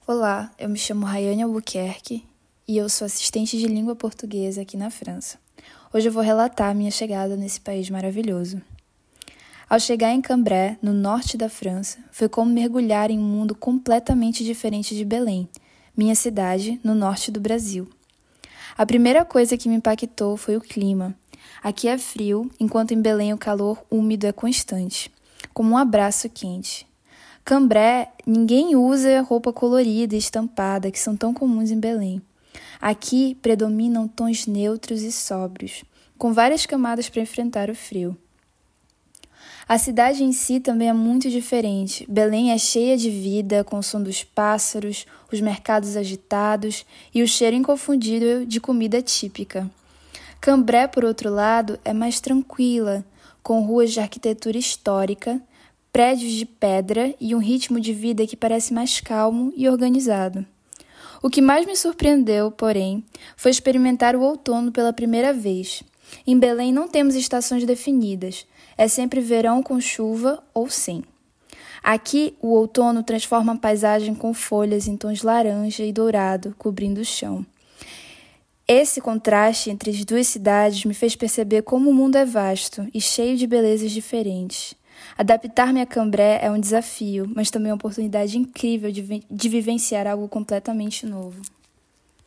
Olá, eu me chamo Rayane Albuquerque e eu sou assistente de língua portuguesa aqui na França. Hoje eu vou relatar a minha chegada nesse país maravilhoso. Ao chegar em Cambrai, no norte da França, foi como mergulhar em um mundo completamente diferente de Belém, minha cidade, no norte do Brasil. A primeira coisa que me impactou foi o clima. Aqui é frio, enquanto em Belém o calor úmido é constante, como um abraço quente. Cambrai, ninguém usa roupa colorida e estampada, que são tão comuns em Belém. Aqui predominam tons neutros e sóbrios, com várias camadas para enfrentar o frio. A cidade em si também é muito diferente. Belém é cheia de vida, com o som dos pássaros, os mercados agitados e o cheiro inconfundível de comida típica. Cambrai, por outro lado, é mais tranquila, com ruas de arquitetura histórica, prédios de pedra e um ritmo de vida que parece mais calmo e organizado. O que mais me surpreendeu, porém, foi experimentar o outono pela primeira vez. Em Belém não temos estações definidas, é sempre verão com chuva ou sem. Aqui, o outono transforma a paisagem com folhas em tons laranja e dourado cobrindo o chão. Esse contraste entre as duas cidades me fez perceber como o mundo é vasto e cheio de belezas diferentes. Adaptar-me a Cambrai é um desafio, mas também uma oportunidade incrível de vivenciar algo completamente novo.